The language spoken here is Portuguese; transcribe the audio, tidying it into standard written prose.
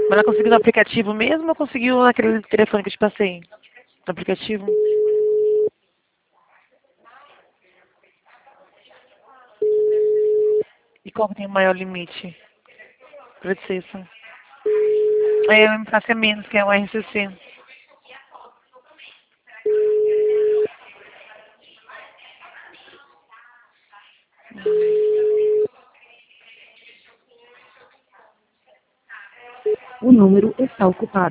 Mas ela conseguiu no aplicativo mesmo ou conseguiu naquele telefone que eu te passei? No aplicativo? E qual que tem o maior limite? Pra licença. É, o MFAC é menos, que é o RCC. O número está ocupado.